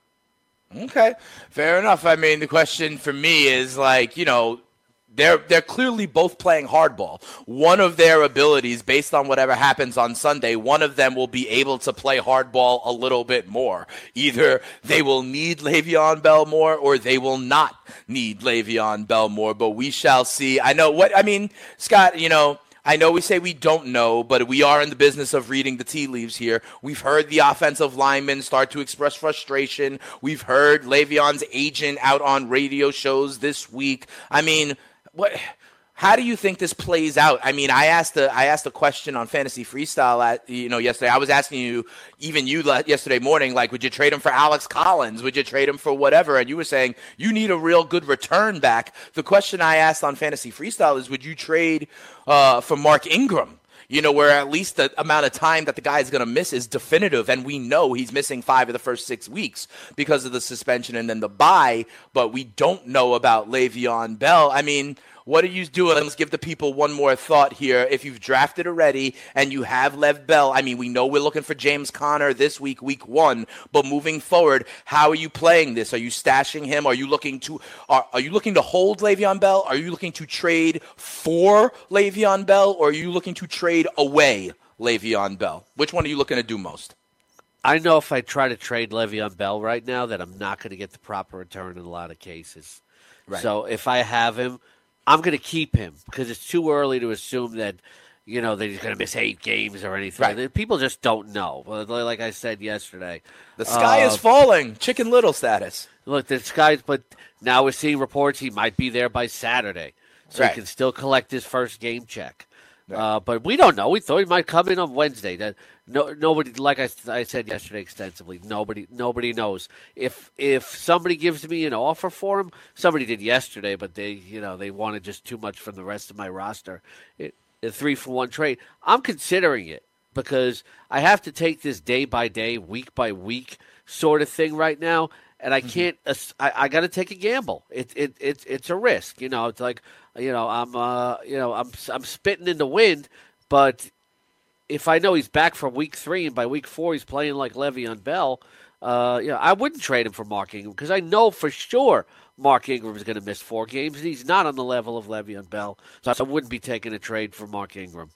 Okay, fair enough. I mean, the question for me is like, you know, They're they're clearly both playing hardball. One of their abilities, based on whatever happens on Sunday, one of them will be able to play hardball a little bit more. Either they will need Le'Veon Bell more or they will not need Le'Veon Bell more, but we shall see. I know what I mean, Scott, you know, I know we say we don't know, but we are in the business of reading the tea leaves here. We've heard the offensive linemen start to express frustration. We've heard Le'Veon's agent out on radio shows this week. I mean, What? How do you think this plays out? I mean, I asked a, I asked a question on Fantasy Freestyle at, you know, yesterday. I was asking you, even you yesterday morning, like, would you trade him for Alex Collins? Would you trade him for whatever? And you were saying you need a real good return back. The question I asked on Fantasy Freestyle is, would you trade uh, for Mark Ingram? You know, where at least the amount of time that the guy is going to miss is definitive, and we know he's missing five of the first six weeks because of the suspension and then the bye, but we don't know about Le'Veon Bell. I mean, what are you doing? Let's give the people one more thought here. If you've drafted already and you have Lev Bell, I mean, we know we're looking for James Conner this week, week one, but moving forward, how are you playing this? Are you stashing him? Are you looking to are, are you looking to hold Le'Veon Bell? Are you looking to trade for Le'Veon Bell? Or are you looking to trade away Le'Veon Bell? Which one are you looking to do most? I know if I try to trade Le'Veon Bell right now that I'm not going to get the proper return in a lot of cases. Right. So if I have him, I'm going to keep him because it's too early to assume that, you know, that he's going to miss eight games or anything. Right. People just don't know. Like I said yesterday. The sky uh, is falling. Chicken Little status. Look, the sky's, but now we're seeing reports he might be there by Saturday. So right. he can still collect his first game check. Right. Uh, but we don't know. We thought he might come in on Wednesday. That no, nobody, like I, I said yesterday extensively, nobody, nobody knows. If if somebody gives me an offer for him, somebody did yesterday, but they, you know, they wanted just too much from the rest of my roster. It, a three for one trade. I'm considering it because I have to take this day by day, week by week sort of thing right now. And I can't. I, I got to take a gamble. It it it's it's a risk. You know, it's like, you know, I'm uh you know I'm I'm spitting in the wind. But if I know he's back from week three and by week four he's playing like Le'Veon Bell, uh, you know, I wouldn't trade him for Mark Ingram because I know for sure Mark Ingram is going to miss four games and he's not on the level of Le'Veon Bell. So I wouldn't be taking a trade for Mark Ingram.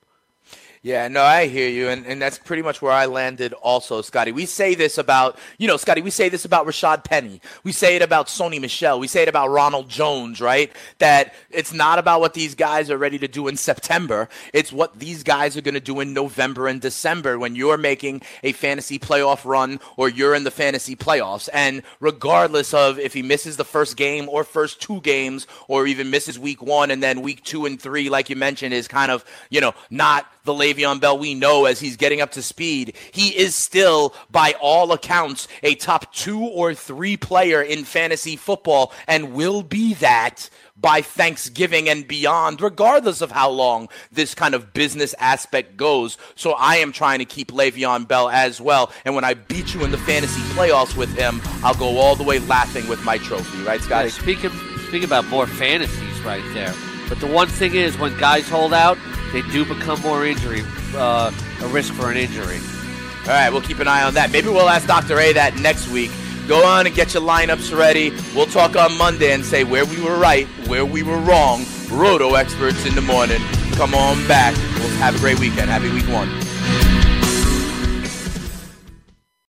Yeah, no, I hear you, and, and that's pretty much where I landed also, Scotty. We say this about, you know, Scotty, we say this about Rashad Penny. We say it about Sony Michel. We say it about Ronald Jones, right? That it's not about what these guys are ready to do in September. It's what these guys are going to do in November and December when you're making a fantasy playoff run or you're in the fantasy playoffs. And regardless of if he misses the first game or first two games or even misses week one and then week two and three, like you mentioned, is kind of, you know, not the Le'Veon Bell we know as he's getting up to speed, he is still, by all accounts, a top two or three player in fantasy football and will be that by Thanksgiving and beyond, regardless of how long this kind of business aspect goes. So I am trying to keep Le'Veon Bell as well. And when I beat you in the fantasy playoffs with him, I'll go all the way laughing with my trophy. Right, Scotty? Yeah, speaking, speaking about more fantasies right there. But the one thing is, when guys hold out, they do become more injury, uh, a risk for an injury. All right, we'll keep an eye on that. Maybe we'll ask Doctor A that next week. Go on and get your lineups ready. We'll talk on Monday and say where we were right, where we were wrong. Roto Experts in the morning. Come on back. We'll have a great weekend. Happy week one.